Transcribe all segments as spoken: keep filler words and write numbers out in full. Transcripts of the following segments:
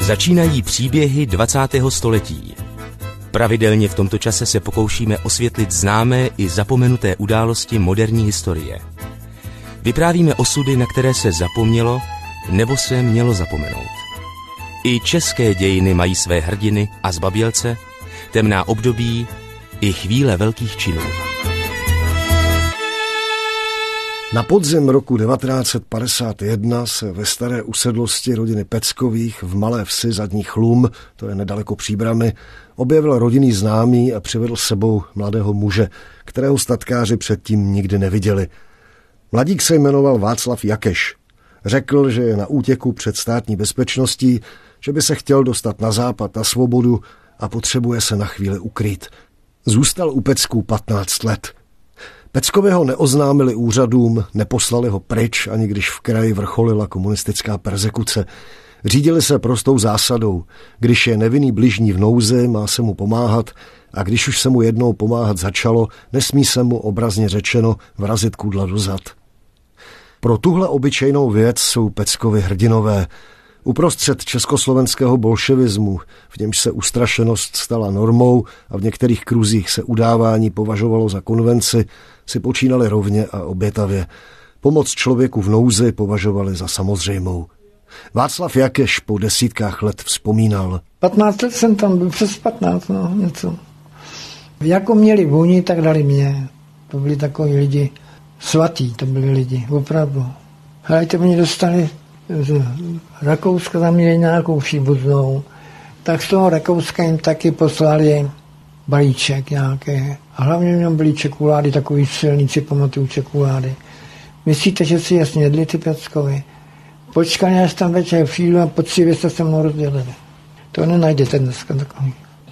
Začínají příběhy dvacátého století. Pravidelně v tomto čase se pokoušíme osvětlit známé i zapomenuté události moderní historie. Vyprávíme osudy, na které se zapomnělo nebo se mělo zapomenout. I české dějiny mají své hrdiny a zbabělce, temná období i chvíle velkých činů. Na podzim roku devatenáct set padesát jedna se ve staré usedlosti rodiny Peckových v malé vsi Zadní Chlum, to je nedaleko Příbrami, objevil rodinný známý a přivedl s sebou mladého muže, kterého statkáři předtím nikdy neviděli. Mladík se jmenoval Václav Jakeš. Řekl, že je na útěku před státní bezpečností, že by se chtěl dostat na západ na svobodu a potřebuje se na chvíli ukrýt. Zůstal u Pecků patnáct let. Peckovi ho neoznámili úřadům, neposlali ho pryč, ani když v kraji vrcholila komunistická perzekuce. Řídili se prostou zásadou. Když je nevinný bližní v nouzi, má se mu pomáhat, a když už se mu jednou pomáhat začalo, nesmí se mu, obrazně řečeno, vrazit kudla do zad. Pro tuhle obyčejnou věc jsou Peckovi hrdinové. Uprostřed československého bolševismu, v němž se ustrašenost stala normou a v některých kruzích se udávání považovalo za konvenci, si počínali rovně a obětavě. Pomoc člověku v nouzi považovali za samozřejmou. Václav Jakeš po desítkách let vzpomínal. patnáct let jsem tam byl, přes patnáct, no, něco. Jako měli vůni, tak dali mě. To byli takoví lidi svatí, to byli lidi, opravdu. Helejte, mě dostali z Rakouska, tam měli nějakou příbuznou, tak z toho Rakouska jim taky poslali balíček nějaké. A hlavně měl byly čekulády, takový silný, si pamatuju čekulády. Myslíte, že si je snědli ty Peckovi? Počkali, až tam večer přijdu a poctivě se se mnou rozdělili. To nenajdete dneska takový.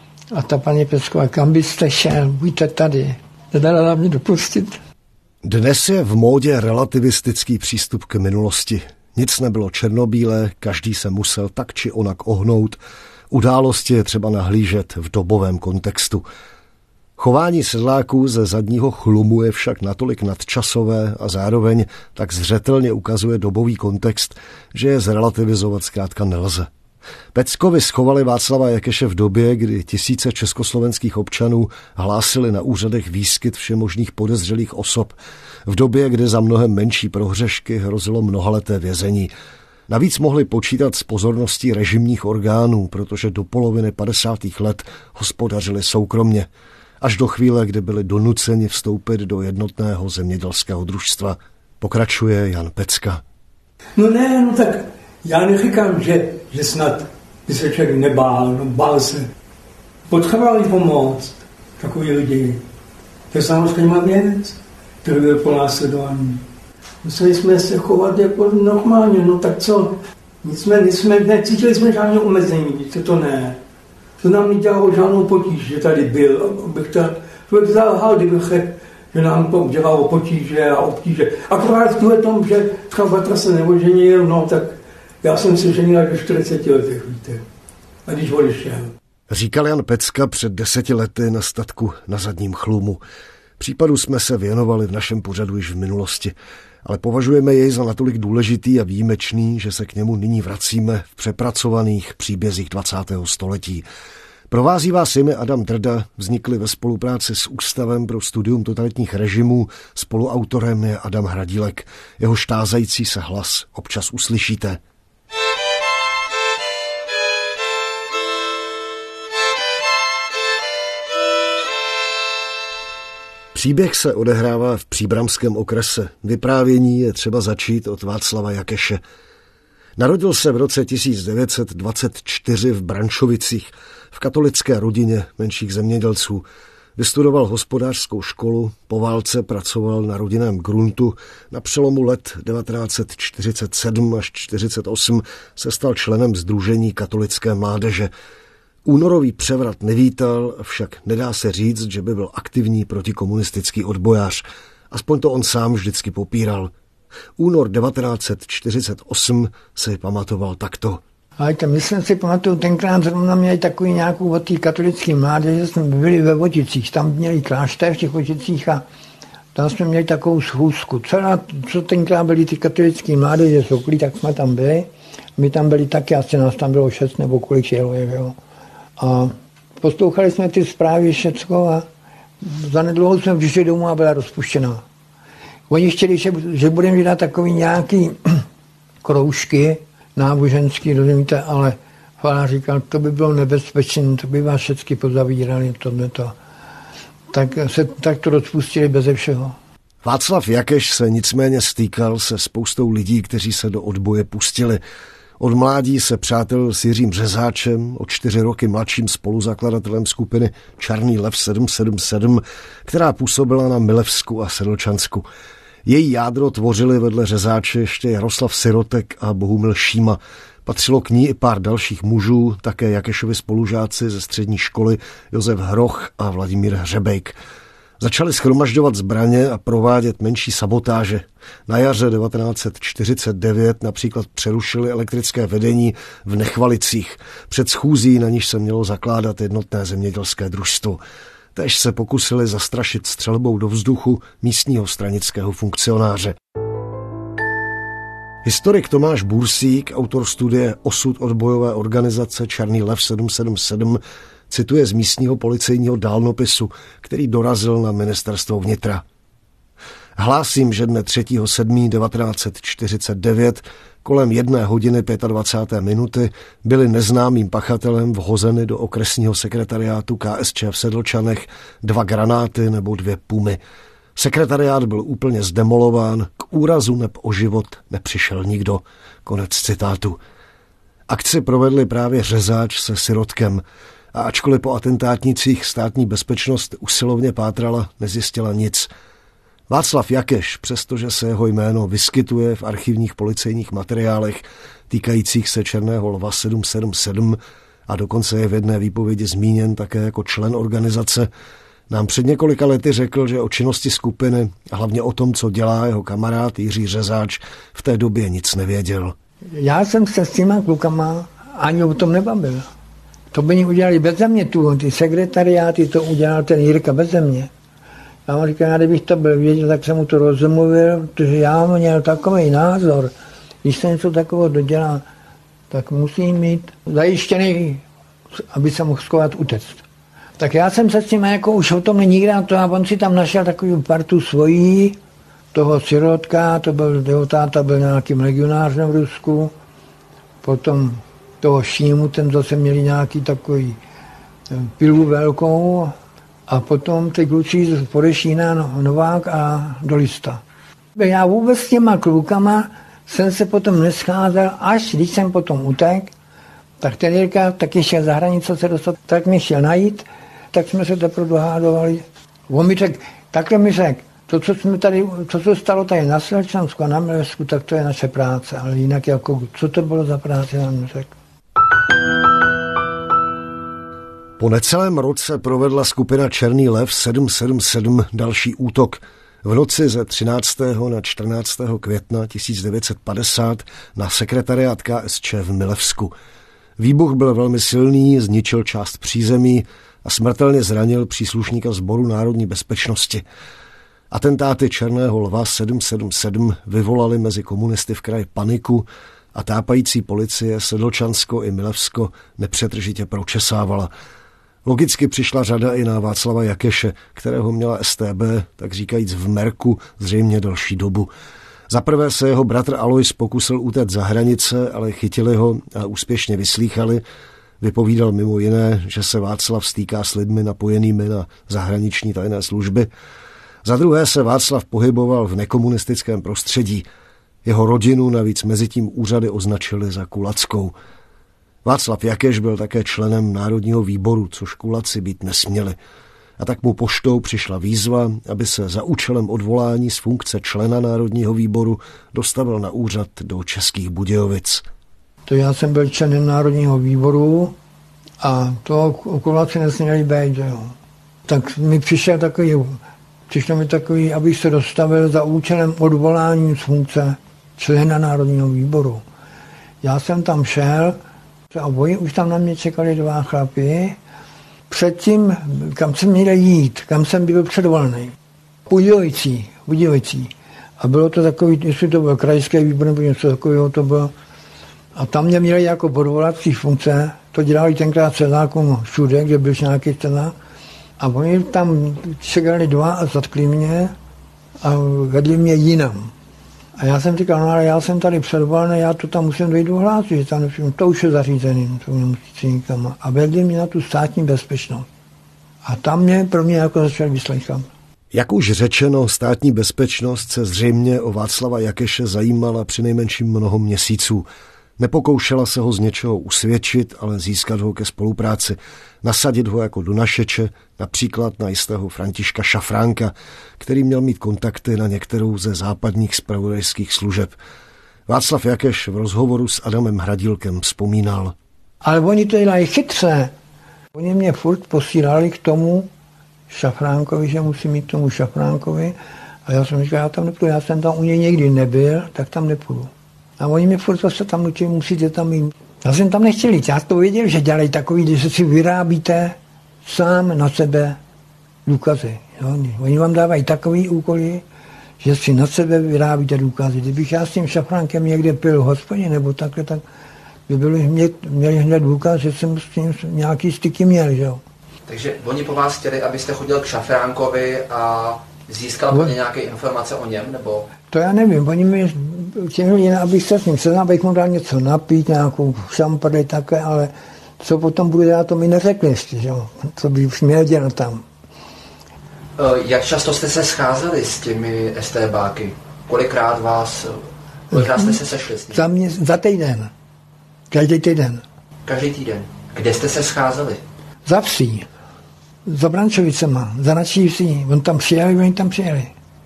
A ta paní Pecková, kam byste šel, buďte tady. Nedala mě dopustit. Dnes je v módě relativistický přístup k minulosti. Nic nebylo černobílé, každý se musel tak či onak ohnout. Události je třeba nahlížet v dobovém kontextu. Chování sedláků ze Zadního Chlumu je však natolik nadčasové a zároveň tak zřetelně ukazuje dobový kontext, že je zrelativizovat zkrátka nelze. Peckovi schovali Václava Jakeše v době, kdy tisíce československých občanů hlásili na úřadech výskyt všemožných podezřelých osob. V době, kdy za mnohem menší prohřešky hrozilo mnohaleté vězení. Navíc mohli počítat s pozorností režimních orgánů, protože do poloviny padesátých let hospodařili soukromně. Až do chvíle, kdy byli donuceni vstoupit do jednotného zemědělského družstva. Pokračuje Jan Pecka. No ne, no tak já neříkám, že, že snad by se člověk nebál, no bál se. Potřebovali pomoct takový lidi. To je samozřejmě věc, který byl ponásledovaný. Museli jsme se chovat jako normálně, no tak co? Nic jsme, nic jsme, necítili jsme žádné omezení, víte, to ne. To nám nedělalo žádnou potíž, že tady byl. Bych to, člověk zalhal, kdybych řekl, že nám to dělalo potíže a obtíže. Akorát v tom, že třeba batra se neoženil, no tak já jsem se ženil až do čtyřiceti letech, víte. A když odešel. Říkal Jan Pecka před deseti lety na statku na Zadním Chlumu. Případu jsme se věnovali v našem pořadu již v minulosti, ale považujeme jej za natolik důležitý a výjimečný, že se k němu nyní vracíme v přepracovaných příbězích dvacátého století. Provází vás jimi Adam Drda, vznikli ve spolupráci s Ústavem pro studium totalitních režimů, spoluautorem je Adam Hradílek. Jeho štázající se hlas občas uslyšíte. Příběh se odehrává v příbramském okrese. Vyprávění je třeba začít od Václava Jakeše. Narodil se v roce tisíc devět set dvacet čtyři v Brančovicích, v katolické rodině menších zemědělců. Vystudoval hospodářskou školu, po válce pracoval na rodinném gruntu. Na přelomu let devatenáct set čtyřicet sedm až čtyřicet osm se stal členem Sdružení katolické mládeže. Únorový převrat nevítal, však nedá se říct, že by byl aktivní protikomunistický odbojář. Aspoň to on sám vždycky popíral. Únor devatenáct set čtyřicet osm si pamatoval takto. Ale my jsme si pamatuju, tenkrát zrovna měli takový nějakou od té katolické mládeže, jsme byli ve Voticích, tam měli klášter v těch Voticích a tam jsme měli takovou schůzku. Celá, co tenkrát byli ty katolické mládeže z okolí, tak jsme tam byli. My tam byli taky, asi nás tam bylo šest nebo kolik jelo, jo. A poslouchali jsme ty zprávy všecko a zanedlouho jsme přišli domů a byla rozpuštěná. Oni chtěli, že, že budeme dělat takový nějaký kroužky náboženský, rozumíte, ale farář říkal, to by bylo nebezpečné, to by vás všechny pozavírali, tohleto. Tak se tak to rozpustili beze všeho. Václav Jakeš se nicméně stýkal se spoustou lidí, kteří se do odboje pustili. Od mládí se přátel s Jiřím Řezáčem, o čtyři roky mladším spoluzakladatelem skupiny Černý lev sedm sedm sedm, která působila na Milevsku a Sedlčansku. Její jádro tvořili vedle Řezáče ještě Jaroslav Sirotek a Bohumil Šíma. Patřilo k ní i pár dalších mužů, také Jakešovi spolužáci ze střední školy Josef Hroch a Vladimír Hřebejk. Začali shromažďovat zbraně a provádět menší sabotáže. Na jaře devatenáct set čtyřicet devět například přerušili elektrické vedení v Nechvalicích před schůzí, na níž se mělo zakládat jednotné zemědělské družstvo. Též se pokusili zastrašit střelbou do vzduchu místního stranického funkcionáře. Historik Tomáš Bursík, autor studie Osud odbojové organizace Černý lev sedm sedm sedm, cituje z místního policejního dálnopisu, který dorazil na ministerstvo vnitra. Hlásím, že dne třetího sedmého devatenáct set čtyřicet devět kolem jedné hodiny dvacáté páté minuty byly neznámým pachatelem vhozeny do okresního sekretariátu K S Č v Sedlčanech dva granáty nebo dvě pumy. Sekretariát byl úplně zdemolován, k úrazu neb o život nepřišel nikdo. Konec citátu. Akci provedli právě Řezáč se Sirotkem a ačkoliv po atentátnicích státní bezpečnost usilovně pátrala, nezjistila nic. Václav Jakeš, přestože se jeho jméno vyskytuje v archivních policejních materiálech týkajících se Černého lva sedm sedm sedm a dokonce je v jedné výpovědi zmíněn také jako člen organizace, nám před několika lety řekl, že o činnosti skupiny a hlavně o tom, co dělá jeho kamarád Jiří Řezáč, v té době nic nevěděl. Já jsem se s těma klukama ani o tom nebavil. To by oni udělali beze mě, tu, ty sekretariáty, to udělal ten Jirka beze mě. Já mu říkal, kdybych to byl věděl, tak jsem mu to rozmluvil, protože já měl takový názor, když se něco takového dodělá, tak musím mít zajištěný, aby se mohl schovat utéct. Tak já jsem se s tím jako už o tom nikdy na to a on si tam našel takovou partu svojí, toho Sirotka, to byl, jeho táta byl nějakým legionářem v Rusku, potom toho Šímu, ten zase měli nějaký takový pilu velkou a potom ty kluci z Podešína, Novák a Dolista. Já vůbec s těma klukama jsem se potom nescházel, až když jsem potom utek, tak ten Jirka taky šel za hranice se dostat, tak mě šel najít, tak jsme se teprve dohádovali. On mi řekl, takhle mi řekl, to, co jsme tady, to, co stalo tady na Sedlčansku a na Milevsku, tak to je naše práce, ale jinak jako, co to bylo za práce, já mi řekl. Po necelém roce provedla skupina Černý lev sedm sedm sedm další útok. V noci ze třináctého na čtrnáctého května tisíc devět set padesát na sekretariát K S Č v Milevsku. Výbuch byl velmi silný, zničil část přízemí a smrtelně zranil příslušníka Sboru národní bezpečnosti. Atentáty Černého lva sedm sedm sedm vyvolaly mezi komunisty v kraji paniku a tápající policie Sedlčansko i Milevsko nepřetržitě pročesávala. Logicky přišla řada i na Václava Jakeše, kterého měla S T B, tak říkajíc v merku, zřejmě další dobu. Zaprvé se jeho bratr Alois pokusil utéct za hranice, ale chytili ho a úspěšně vyslýchali. Vypovídal mimo jiné, že se Václav stýká s lidmi napojenými na zahraniční tajné služby. Za druhé se Václav pohyboval v nekomunistickém prostředí. Jeho rodinu navíc mezitím úřady označili za kulackou. Václav Jakeš byl také členem Národního výboru, což kulaci být nesměli. A tak mu poštou přišla výzva, aby se za účelem odvolání z funkce člena Národního výboru dostavil na úřad do Českých Budějovic. To já jsem byl členem Národního výboru a to kulaci nesměli být, jo. Tak mi přišel takový, přišlo mi takový, abych se dostavil za účelem odvolání z funkce člena Národního výboru. Já jsem tam šel a oni už tam na mě čekali dva chlapy. Předtím, kam jsem měl jít, kam jsem byl předvolený. Budějovicí, Budějovicí. A bylo to takový, jestli to byl krajský výbor nebo něco takového, to bylo. A tam mě měli jako podvolací funkce, to dělali tenkrát cezákům všude, kde byl nějaký cena. A oni tam čekali dva a zatkli mě a vedli mě jinam. A já jsem říkal, no ale já jsem tady předvolený, já to tam musím dojít ohlásit, že tam to už je zařízený, to nemusíte nikam. A vedli mě na tu státní bezpečnost. A tam mě pro mě jako začali vyslechat. Jak už řečeno, státní bezpečnost se zřejmě o Václava Jakeše zajímala přinejmenším mnoho měsíců. Nepokoušela se ho z něčeho usvědčit, ale získat ho ke spolupráci. Nasadit ho jako donašeče, například na jistého Františka Šafránka, který měl mít kontakty na některou ze západních zpravodajských služeb. Václav Jakeš v rozhovoru s Adamem Hradílkem vzpomínal. Ale oni to dělají chytře. Oni mě furt posílali k tomu Šafránkovi, že musím mít k tomu Šafránkovi. A já jsem říkal, já tam nepůjdu, já jsem tam u něj někdy nebyl, tak tam nepůjdu. A oni mě furt zase tam nutili, musíte tam jít. Já jsem tam nechtěl jít, já to věděl, že dělají takový, že si vyrábíte sám na sebe důkazy. Jo? Oni vám dávají takový úkoly, že si na sebe vyrábíte důkazy. Kdybych já s tím Šafránkem někde pil v hospodě nebo takhle, tak by byli mě, měli hned důkaz, že jsem s tím nějaký styky měl. Že jo? Takže oni po vás chtěli, abyste chodil k Šafránkovi a získal no, nějaké informace o něm, nebo? To já nevím, oni mi chtěli, abych se s ním seznal, abych mu dal něco napít, nějakou šampady také, ale co potom bude dělat, to mi neřekli ještě, že jo, co by už měl dělat tam. Jak často jste se scházeli s těmi STBáky? Kolikrát vás, kolikrát jste se sešli s nimi? Za, mě, za týden, každý týden. Každý týden. Kde jste se scházeli? Za vsí, za Brančovicema, za naší vsí, on tam přijeli, oni tam přijeli.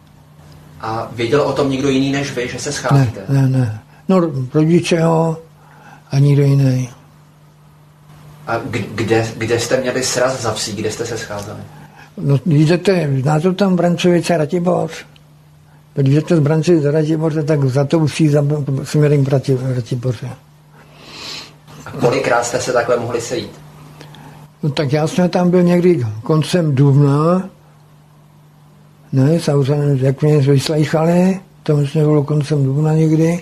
A věděl o tom někdo jiný než vy, že se scházíte? Ne, ne, ne. No rodiče ho a nikdo jiný. A kde, kde jste měli sraz za vsí, kde jste se scházeli? No jdete, znáte tam Brančovice Ratibor? Když jdete z Brančovice za Ratiborce, tak za to vsí směrem k Ratiborce. A kolikrát jste se takhle mohli sejít? No tak já jsem tam byl někdy koncem dubna. Ne, samozřejmě, jak mě vyslýchali, to myslím, bylo koncem dubna někdy.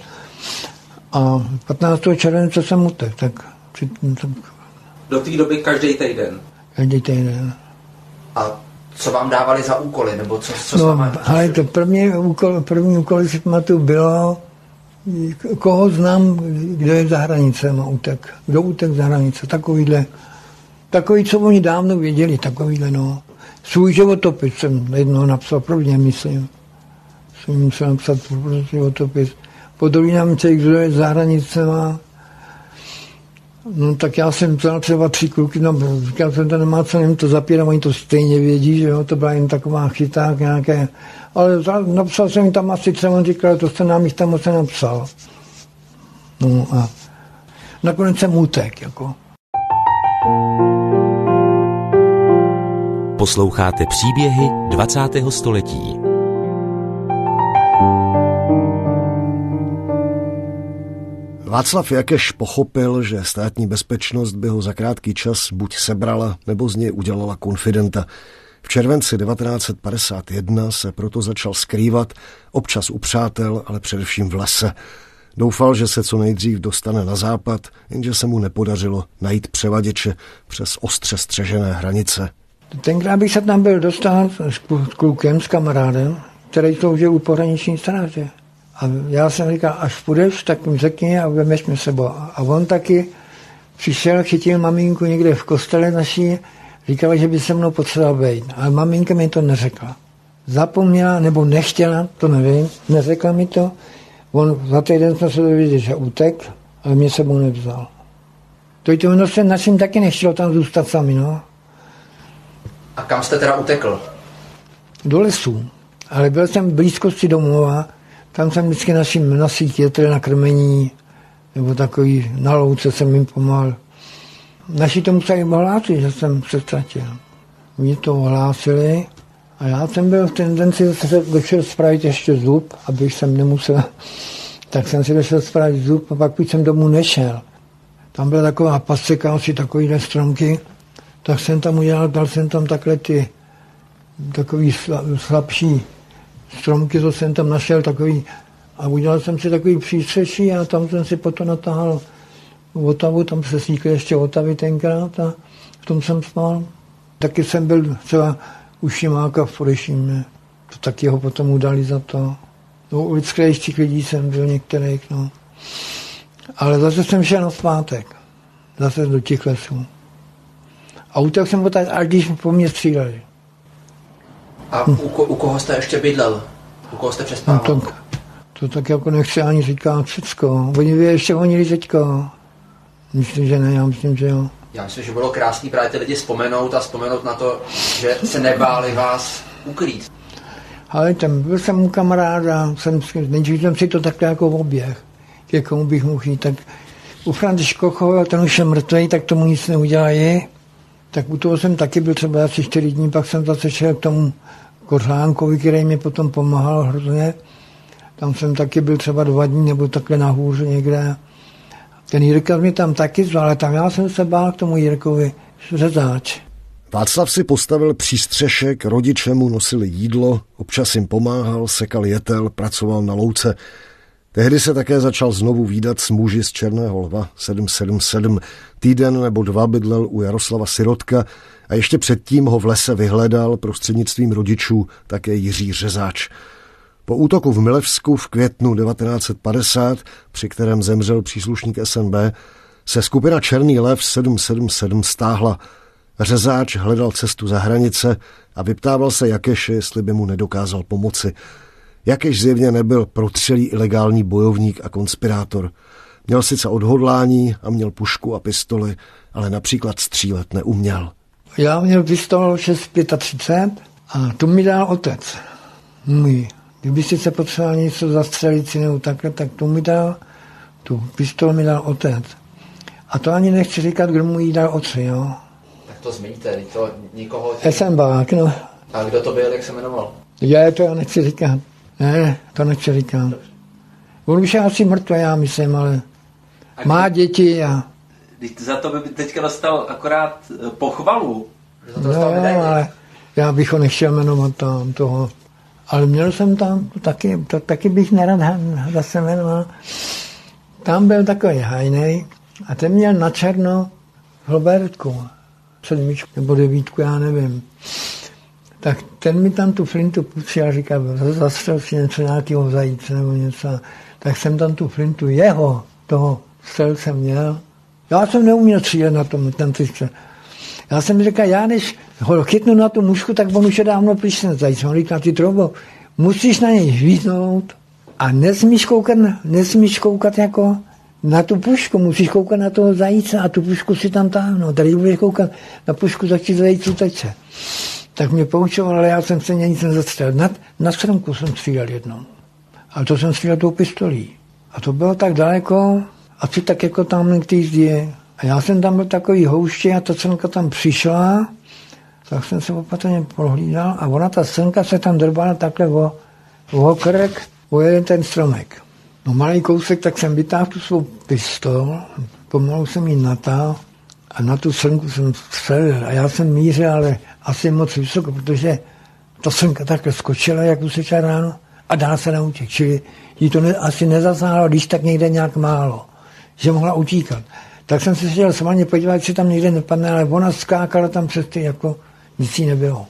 A patnáctého července jsem utek, tak... tak do té doby každý týden? Každý týden. A co vám dávali za úkoly, nebo co, co no, s váma... ale to první úkol, první úkol, si pamatuju, bylo, koho znám, kdo je za hranicem a utek. Kdo utek za hranice, takovýhle. Takový, co oni dávno věděli, takovýhle, no. Svůj životopis jsem jednou napsal, prvně myslím. Jsem musel napsat životopis. Po druhém těch, kdo je za hranicema. No tak já jsem psal třeba tři kluky, no říkal jsem, to nemá co, nevím to zapírám, oni to stejně vědí, že jo, to byla jen taková chyták nějaké. Ale napsal jsem tam asi třeba, on říkal, to jste nám jich tam moc napsal. No a nakonec jsem utek, jako. Posloucháte příběhy dvacátého století. Václav Jakeš pochopil, že státní bezpečnost by ho za krátký čas buď sebrala, nebo z něj udělala konfidenta. V červenci devatenáct set padesát jedna se proto začal skrývat, občas u přátel, ale především v lese. Doufal, že se co nejdřív dostane na západ, jenže se mu nepodařilo najít převaděče přes ostře střežené hranice. Tenkrát bych se tam byl dostat s klukem, s kamarádem, který sloužil u pohraniční stráže. A já jsem říkal, až půjdeš, tak mi řekni a vemeš mě sebou. A on taky přišel, chytil maminku někde v kostele naší, říkala, že by se mnou potřeboval být. Ale maminka mi to neřekla. Zapomněla, nebo nechtěla, to nevím, neřekla mi to. On za týden jsme se dověděli, že utek, ale mě sebou nevzal. To i to se našim taky nechtělo tam zůstat sami, no. A kam jste teda utekl? Do lesů. Ale byl jsem v blízkosti domova, tam jsem vždycky našim na sítě, tedy na krmení, nebo takový na louce jsem jim pomáhal. Naši to museli hlásit, že jsem se ztratil. Mě to hlásili a já jsem byl v tendenci se došel spravit ještě zub, abych jsem nemusel, tak jsem si došel spravit zub a pak jsem domů nešel. Tam byla taková paseka, asi takovýhle stromky, tak jsem tam udělal, dal jsem tam takhle ty takový slabší stromky, co jsem tam našel takový, a udělal jsem si takový přístřeší a tam jsem si potom natáhal Otavu, tam se sníkly ještě Otavy tenkrát a v tom jsem spal. Taky jsem byl třeba u Šimáka v Podešímě. To taky ho potom udali za to. No, u lidských lidí jsem byl některých, no. Ale zase jsem šel na zpátek. Zase do těch lesů. A utek jsem potáhl, až když po mně stříleli. A u, ko, u koho jste ještě bydlel? U koho jste přespával? No to, to tak jako nechci ani říkat všecko. Oni by ještě honili teďko. Myslím, že ne, já myslím, že jo. Já myslím, že bylo krásný právě ty lidi vzpomenout a vzpomenout na to, že se nebáli vás ukrýt. Ale tam byl jsem u kamaráda, jsem, nejdřív jsem si to takhle jako oběh, ke komu bych mohl jít. Tak u Františka, ten už je mrtvý, tak tomu nic neudělají. Tak u toho jsem taky byl třeba asi čtyři dní, pak jsem zase šel k tomu Kořánkovi, který mi potom pomáhal hrozně. Tam jsem taky byl třeba dva dní, nebo takhle nahoře někde. Ten Jirka mě tam taky zval, ale tam já jsem se bál k tomu Jirkovi, řezáč. Václav si postavil přístřešek, rodiče mu nosili jídlo, občas jim pomáhal, sekal jetel, pracoval na louce. Tehdy se také začal znovu vídat s muži z Černého lva sedm sedm sedm. Týden nebo dva bydlel u Jaroslava Sirotka a ještě předtím ho v lese vyhledal prostřednictvím rodičů také Jiří Řezáč. Po útoku v Milevsku v květnu devatenáct set padesát, při kterém zemřel příslušník S N B, se skupina Černý lev sedm sedm sedm stáhla. Řezáč hledal cestu za hranice a vyptával se Jakeše, jestli by mu nedokázal pomoci. Jakeš zjevně nebyl protřelý ilegální bojovník a konspirátor. Měl sice odhodlání a měl pušku a pistoli, ale například střílet neuměl. Já měl pistol šest třicet pět a tu mi dal otec. Můj. Kdyby si se potřeboval něco zastřelit si nebo takhle, tak tu mi dal, tu pistol mi dal otec. A to ani nechci říkat, kdo mu jí dal otci, jo. Tak to zmiňte, to nikoho... Esenbák, no. A kdo to byl, jak se jmenoval? Já to já nechci říkat. Ne, to nechci říkat. On už je asi mrtvý, já myslím, ale a má děti a... Za to by teďka dostal akorát pochvalu. No, ale já bych ho nechtěl jmenovat tam toho. Ale měl jsem tam, to taky, to taky bych nerad zase jmenoval. Tam byl takový hajnej a ten měl na černo Robertku, sedmičku nebo devítku, já nevím. Tak ten mi tam tu flintu půjčil a říkal, zastřel si něco nějakého zajíce nebo něco. Tak jsem tam tu flintu jeho, toho střelce měl. Já jsem neuměl střílet na tom, ten střel. Já jsem říkal, já než ho chytnu na tu mužku, tak on už je dávno pryč zajíc. On říkal, ty Trobo, musíš na něj žvítnout a nesmíš koukat, nesmíš koukat jako na tu pušku, musíš koukat na toho zajíce a tu pušku si tam táhnout. Tady budeš koukat na pušku, tak ti zajíc uteče. Tak mě poučoval, ale já jsem se nic nezastřelil. Na, na stromku jsem střílel jednou. Ale to jsem střílel tou pistolí. A to bylo tak daleko, asi tak jako tam k té zdi. A já jsem tam byl takový houště a ta stromka tam přišla, tak jsem se opatrně prohlídal a ona, ta stromka se tam drbala takhle o, o krk, o jeden ten stromek. No malý kousek, tak jsem vytáhl tu svou pistol, pomalu jsem ji natáhl a na tu stromku jsem střelil. A já jsem mířil, ale asi moc vysoko, protože ta stromka takhle skočila, jak usečela ráno a dá se na útěk. Čili jí to ne, asi nezasáhlo, když tak někde nějak málo, že mohla utíkat. Tak jsem se chtěl svaně podívat, jestli tam někde nepadne, ale ona skákala tam přes ty, jako nic jí nebylo.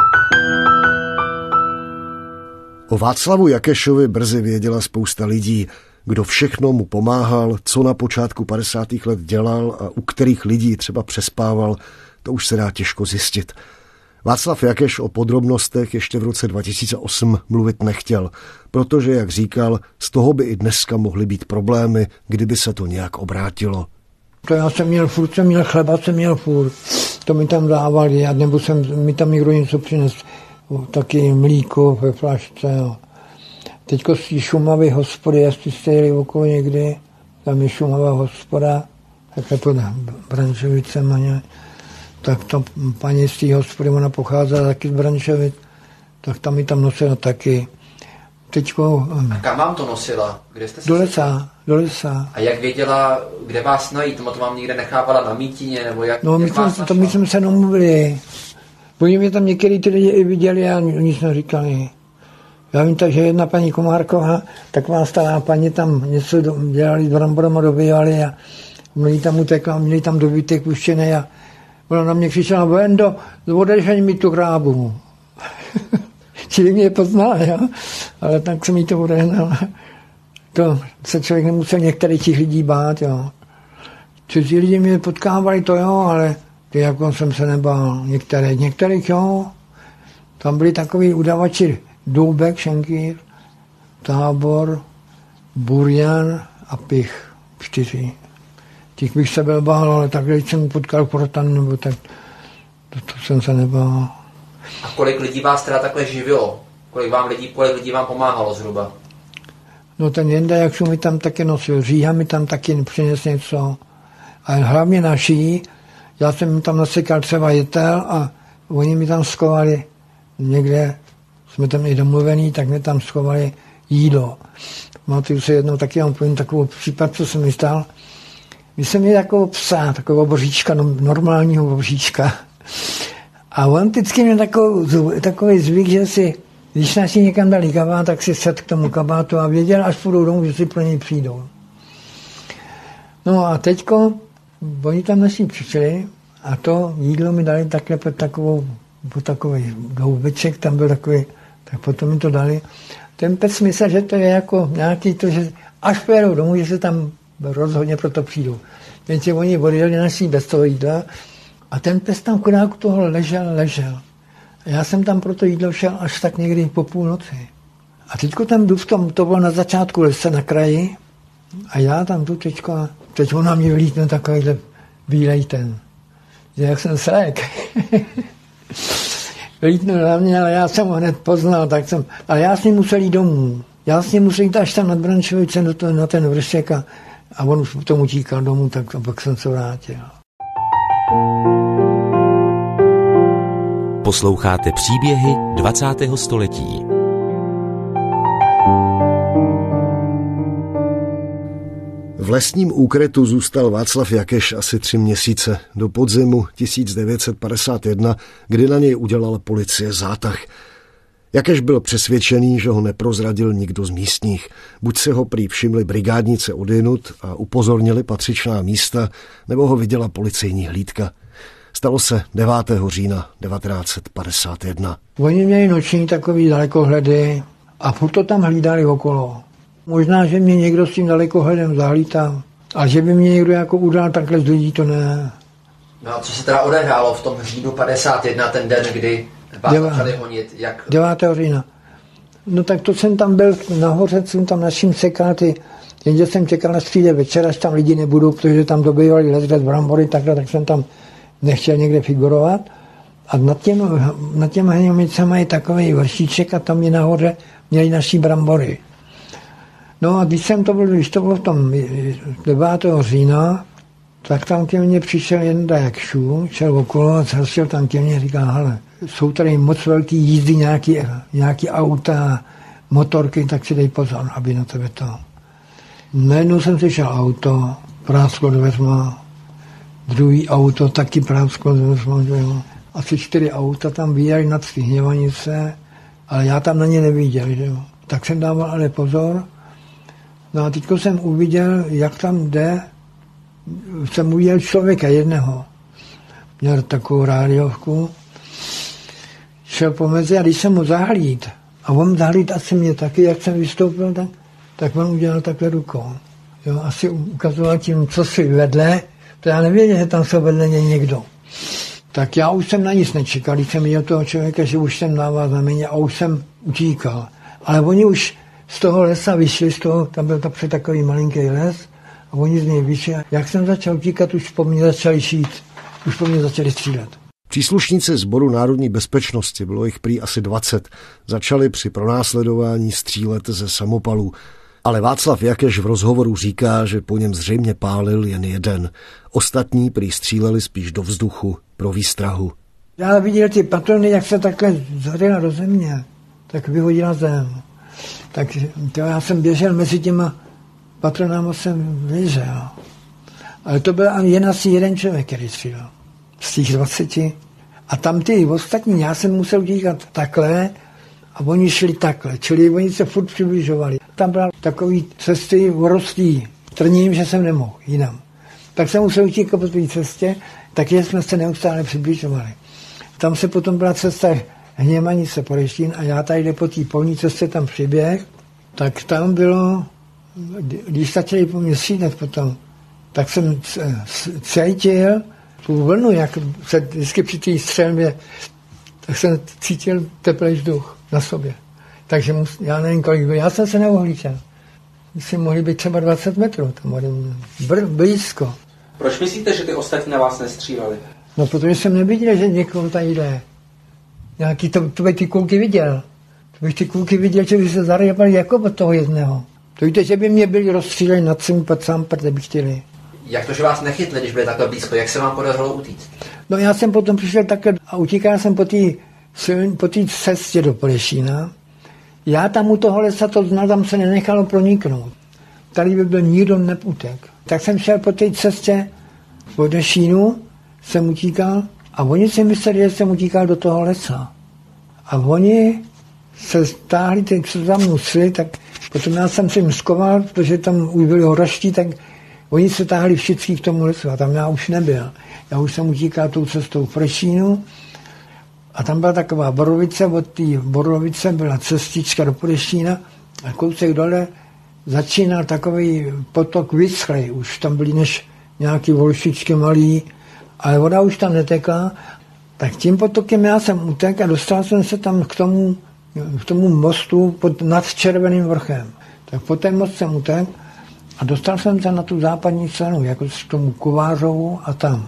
O Václavu Jakešovi brzy věděla spousta lidí, kdo všechno mu pomáhal, co na počátku padesátých let dělal a u kterých lidí třeba přespával, to už se dá těžko zjistit. Václav Jakeš o podrobnostech ještě v roce dva tisíce osm mluvit nechtěl, protože, jak říkal, z toho by i dneska mohly být problémy, kdyby se to nějak obrátilo. To já jsem měl furt, jsem měl chleba, jsem měl furt, to mi tam dávali, a nebo jsem, mi tam někdo něco přinesl, taky mlíko ve flašce. Jo. Teďko z té Šumavy hospody, jestli jste jeli okolo někdy, tam je Šumavá hospoda, takhle pod Brančevicem, tak to paní z té hospody, ona pocházela taky z Brančevic, tak tam mi tam nosila taky. Teďko... A kam vám to nosila? Kde jste se do lesa, do lesa. A jak věděla, kde vás najít? To vám někde nechávala na mítině, nebo jak, no, jak my vás jsme, to my jsme se domluvili. Oni mě tam některý ty lidi i viděli a nic neříkali. Já vím tak, že jedna paní Komárková, taková stará paní, tam něco dělali s bramborama, dobývali a Měli tam utekla, měli tam dobytek puštěný a ona na mě křičela, Vendo, odežeň mi tu krábu. Čili mě poznala, jo? Ale tak jsem jí to odehnal. To se člověk nemusel některých těch lidí bát, jo. Cizí lidi mě potkávali, to jo, ale ty jako jsem se nebál. Některé, některých jo. Tam byli takový udavači Doubek, Šenkýr, Tábor, Burjan a Pich. Čtyři. Těch bych se byl bál, ale tak, když jsem potkal Protan, nebo tak, to, to jsem se nebál. A kolik lidí vás teda takhle živilo? Kolik vám lidí, kolik lidí vám pomáhalo zhruba? No ten Jenda, jak jsem mi tam taky nosil, Říha mi tam taky přinesl něco. A hlavně naší, já jsem mi tam nasekal třeba jetel a oni mi tam schovali někde, jsme tam i domluvený, tak mi tam schovali jídlo. Matuju se jednou taky, já povím takovou případ, co se mi stal. My jsme měli takovou psa, takového boříčka, normálního boříčka. A on vždycky měl takovou, takový zvyk, že si, když nás někam dali kabát, tak si sedl k tomu kabátu a věděl, až půjdou domů, že si pro něj přijdou. No a teďko, oni tam naši přišli a to jídlo mi dali takhle pod takovou, pod takový doubeček, tam byl takový, tak potom mi to dali. Ten pes myslel, že to je jako nějaký to, že až pojedou domů, že se tam rozhodně proto přijdou. Jenže oni odjeli naší bez toho jídla a ten pes tam chudák toho ležel, ležel. A já jsem tam pro to jídlo šel až tak někdy po půlnoci. A teďko tam jdu v tom, to bylo na začátku lesa na kraji a já tam jdu teďko a teď on na mě vylítne takovýhle bílej ten. Jak jsem srek. Vylítnul na mě, ale já jsem ho hned poznal, tak jsem, ale já s ním musel jít domů. Já s ním musel jít až tam nad Brančovicem na ten vršek a, a on už potom utíkal domů, tak pak jsem se vrátil. Posloucháte příběhy dvacátého století. V lesním úkrytu zůstal Václav Jakeš asi tři měsíce do podzimu tisíc devět set padesát jedna, kdy na něj udělala policie zátah. Jakeš byl přesvědčený, že ho neprozradil nikdo z místních. Buď se ho prý všimli brigádnice odjinud a upozornili patřičná místa, nebo ho viděla policejní hlídka. Stalo se devátého října devatenáct set padesát jedna. Oni měli noční takový dalekohledy a furt to tam hlídali okolo. Možná, že mě někdo s tím dalekohledem zahlítal. A že by mě někdo jako udal takhle z lidí, to ne. No a co se teda odehrálo v tom říjnu padesát jedna, ten den, kdy vás Deva... začali honit? Jak... devátého října. No tak to jsem tam byl, nahoře jsem tam naším sekal, ty, jenže jsem čekal, až přijde večer, až tam lidi nebudou, protože tam dobývali les, brambory, takhle, tak jsem tam nechtěl někde figurovat. A nad těm, nad těm hněmicama je takový vršíček a tam je nahoře měli naší brambory. No a když jsem to byl, když to bylo v tom devátého října, tak tam ke mně přišel jeden Jakšů, šel okolo a zhasil tam ke mně a říká, hele, jsou tady moc velký jízdy, nějaký, nějaký auta, motorky, tak si dej pozor, aby na tebe to. Najednou jsem slyšel auto, prásklo dveřma, druhý auto, taky prásklo dveřma, asi čtyři auta tam vyjeli nad ty Hněvanice, ale já tam na ně neviděl, že jo. Tak jsem dával ale pozor. No a teďko jsem uviděl, jak tam jde, jsem uviděl člověka jednoho. Měl takovou rádiovku, šel pomezi a když jsem mu zahlíd, a on zahlíd asi mě taky, jak jsem vystoupil, tak, tak on udělal takhle rukou. Jo, asi ukazoval tím, co si vedle, to já nevěděl, že tam jsou vedle něj někdo. Tak já už jsem na nic nečekal, když jsem viděl toho člověka, že už jsem dával znamení a už jsem utíkal. Ale oni už z toho lesa vyšli, z toho, tam byl tak takový malinký les a oni z něj vyšli. Jak jsem začal utíkat, už po mně začali šít, už po mně začali střílet. Příslušníci Sboru národní bezpečnosti, bylo jich prý asi dvacet, začali při pronásledování střílet ze samopalů. Ale Václav Jakeš v rozhovoru říká, že po něm zřejmě pálil jen jeden. Ostatní prý stříleli spíš do vzduchu pro výstrahu. Já viděl ty patrony, jak se takhle zařila do země, tak vyhodila zem. Tak to já jsem běžel mezi těma patronáma, jsem běžel. Ale to byl jen asi jeden člověk, který střílel. Z těch dvaceti. A tam ty ostatní, já jsem musel utíkat takhle a oni šli takhle. Čili oni se furt přibližovali. Tam byla takový cesty vorostý trním, že jsem nemohl jinam. tak jsem musel utíkat po té cestě, takže jsme se neustále přibližovali. Tam se potom byla cesta Hněmanice Poreštín a já tady po té polní cestě tam přiběh, tak tam bylo, když začali po mě střídat potom, tak jsem cítil tu vlnu, jak se vždycky při té střelbě, tak jsem cítil teplý vzduch na sobě. Takže mus, já nevím, kolik byl. Já jsem se neohlížel. Myslím, mohli být třeba dvacet metrů, tam mohli br- blízko. Proč myslíte, že ty ostatní na vás nestříleli? No, protože jsem neviděl, že někoho tady jde. Nějaký, to, to bych ty kulky viděl. To bych ty kulky viděl, že by se zarypali jako od toho jedného. To víte, že by mě byli rozstříleni nad svým pod sám prd, by chtěli. Jak to, že vás nechytli, když byli takhle blízko? Jak se vám podařilo utíct? No, já jsem potom přišel takhle a utíkal jsem po té po té cestě do Poreštína. Já tam u toho lesa to znal, tam se nenechalo proniknout. Tady by byl nikdo neutek. Tak jsem šel po té cestě po Dešínu, jsem utíkal a oni si mysleli, že jsem utíkal do toho lesa. A oni se stáhli, teď co za mnou šli, tak potom já jsem si mskoval, protože tam už byli horoští, tak oni se táhli všichni k tomu lesu a tam já už nebyl. Já už jsem utíkal tou cestou v Poreštínu a tam byla taková borovice, od té borovice byla cestička do Poreštína a kousek dole začínal takový potok vyschlej. Už tam byly než nějaký volšičky malý, ale voda už tam netekla. Tak tím potokem já jsem utek a dostal jsem se tam k tomu, k tomu mostu pod, nad Červeným vrchem. Tak po ten most jsem utek a dostal jsem se na tu západní stranu, jako k tomu Kovářovu a tam.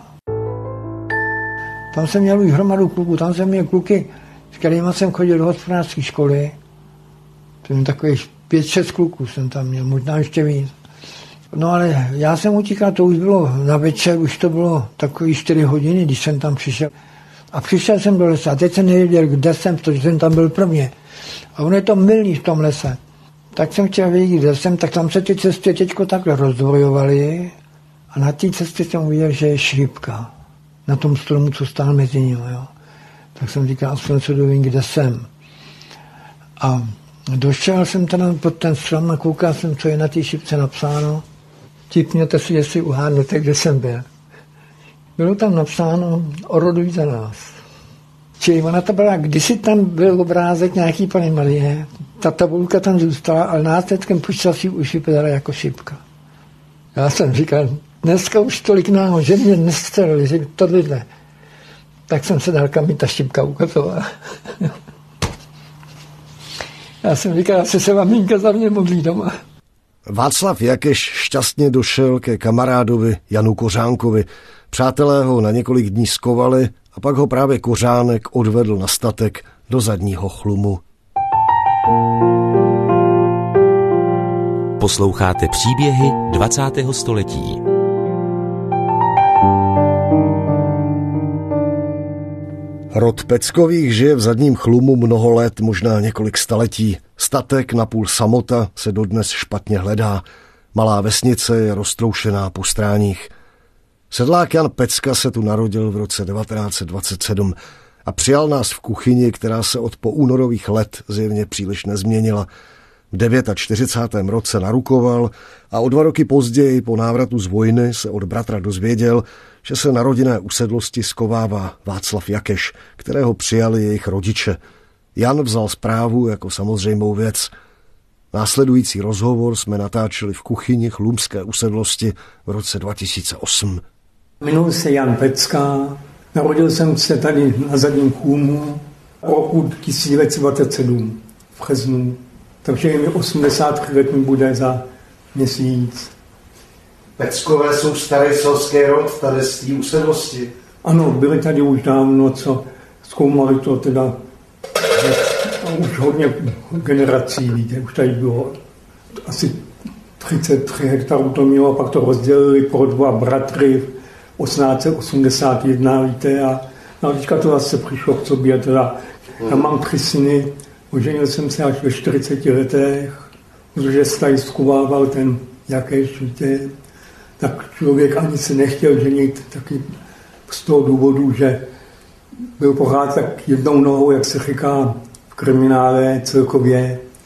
Tam jsem měl už hromadu kluků, tam jsem měl kluky, s kterými jsem chodil do hospodářské školy. To je takových pět, šest kluků jsem tam měl, možná ještě víc. No ale já jsem utíkal, to už bylo na večer, už to bylo takové čtyři hodiny, když jsem tam přišel. A přišel jsem do lesa a teď jsem nevěděl, kde jsem, protože jsem tam byl prvně. A on je to mylný v tom lese. Tak jsem chtěl vědět, kde jsem, tak tam se ty cesty teďko takhle rozdvojovaly a na té cestě jsem uviděl, že je šípka. Na tom stromu, co stál mezi nimi. Jo. Tak jsem říkal, aspoň se dovím, kde jsem. A došel jsem teda pod ten strom a koukal jsem, co je na té šípce napsáno. Tipněte si, jestli uhádnete, kde jsem byl. Bylo tam napsáno, oroduj za nás. Čili ona to byla, kdysi tam byl obrázek nějaký Panny Marie, ta tabulka tam zůstala, ale následkem počasí už vypadala jako šipka. Já jsem říkal, dneska už tolik náho, že mě nestřelili, že tohle. Tak jsem se dal, kam mi ta šipka ukazovala. Já jsem říkal, asi se maminka za mě modlí doma. Václav Jakeš šťastně došel ke kamarádovi Janu Kořánkovi. Přátelé ho na několik dní skovali a pak ho právě Kořánek odvedl na statek do zadního chlumu. Posloucháte příběhy dvacátého století. Rod Peckových žije v zadním chlumu mnoho let, možná několik staletí. Statek napůl samota se dodnes špatně hledá. Malá vesnice je roztroušená po stráních. Sedlák Jan Pecka se tu narodil v roce devatenáct set dvacet sedm a přijal nás v kuchyni, která se od poúnorových let zjevně příliš nezměnila. V čtyřicátém devátém roce narukoval a o dva roky později po návratu z vojny se od bratra dozvěděl, že se na rodinné usedlosti skovává Václav Jakeš, kterého přijali jejich rodiče. Jan vzal zprávu jako samozřejmou věc. Následující rozhovor jsme natáčeli v kuchyni chlumské usedlosti v roce dva tisíce osm. Jmenuji se Jan Pecka, narodil jsem se tady na zadním chlumu roku tisíc devět set dvacet sedm v březnu, takže je mi osmdesát let mi bude za měsíc. Peckové jsou starý selský rod tady z té usedlosti. Ano, byli tady už dávno, co zkoumali to teda už hodně generací, víte, už tady bylo asi třicet tři hektarů to mělo, a pak to rozdělili pro dva bratry v osmnáct set osmdesát jedna, víte, a no, teďka to zase přišlo k sobě, teda já mám tři syny, oženil jsem se až ve čtyřiceti letech, protože se tady skovával ten Jakeš, víte, tak člověk ani se nechtěl ženit taky z toho důvodu, že byl pořád tak jednou nohou, jak se říká v kriminále celkově